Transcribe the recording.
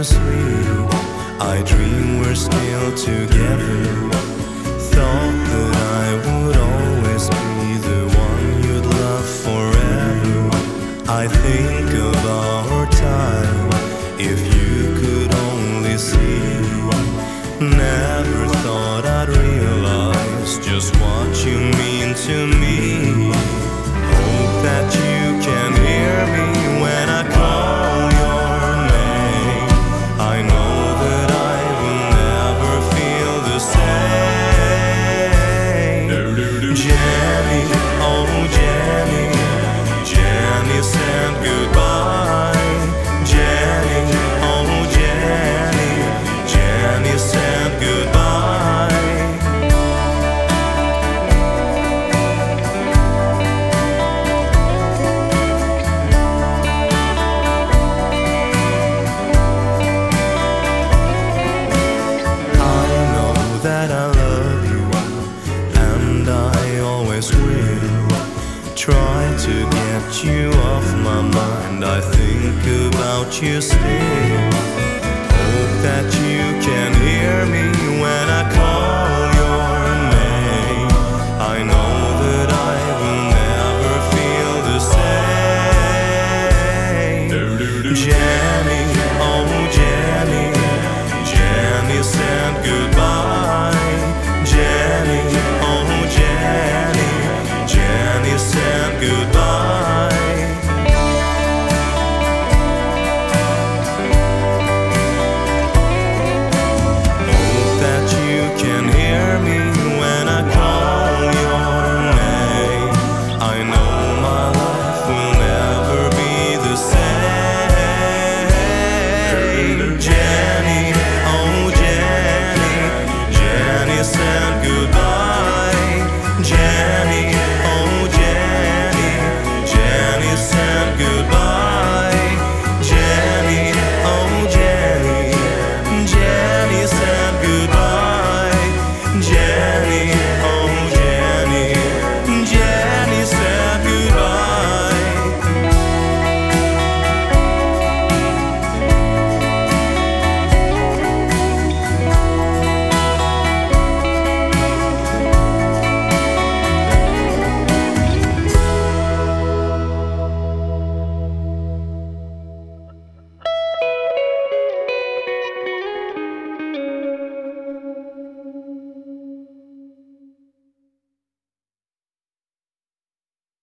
sleep, I dream we're still together. Thought that I would always be the one you'd love forever. I think of our time, if you could only see. Never thought I'd realize just what you mean to me. Hope that you can hear me when I call your name. I know that I will never feel the same. Jenny, oh Jenny, Jenny said goodbye. Jenny, oh Jenny, Jenny said goodbye. That I love you, and I always will. Try to get you off my mind, I think about you still. Hope that you can hear me when I call your name. I know that I will never feel the same. Jenny, oh Jenny, Jenny said goodbye. Jenny, oh Jenny, Jenny said goodbye. Hope that you can hear me when I call your name. I know my life will never be the same.